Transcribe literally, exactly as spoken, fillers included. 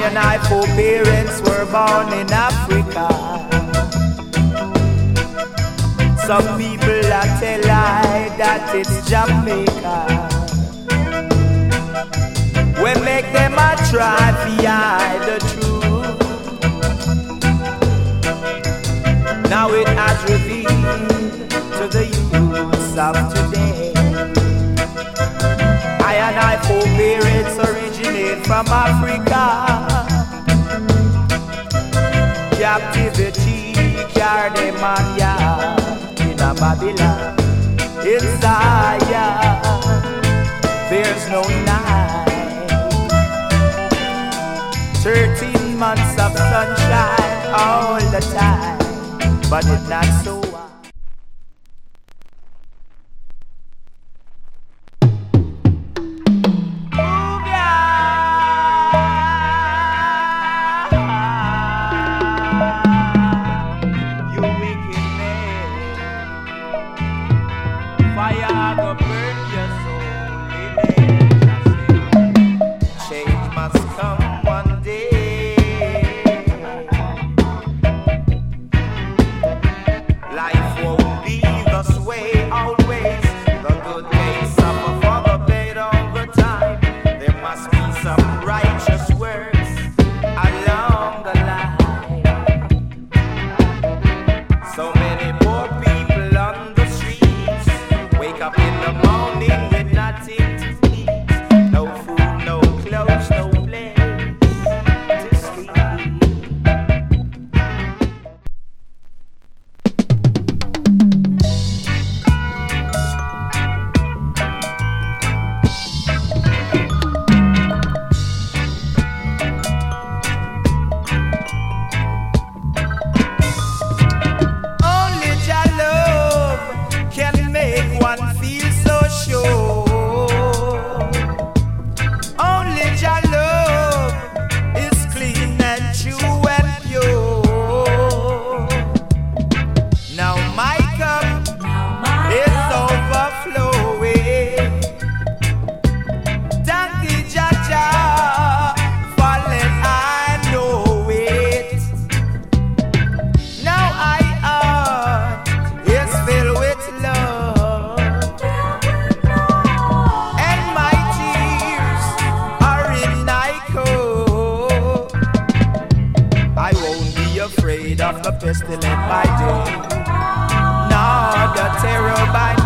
and I foreparents were born in Africa. Some people are tell I that it's Jamaica. We make them a try to hide the truth. Now it has revealed to the youths of today. I and I foreparents originate from Africa. Captivity carried them on ya in a Babylon. In Zion, there's no night. Thirteen months of sunshine all the time, but it's not so. Afraid of the pestilence by day, nor the terror by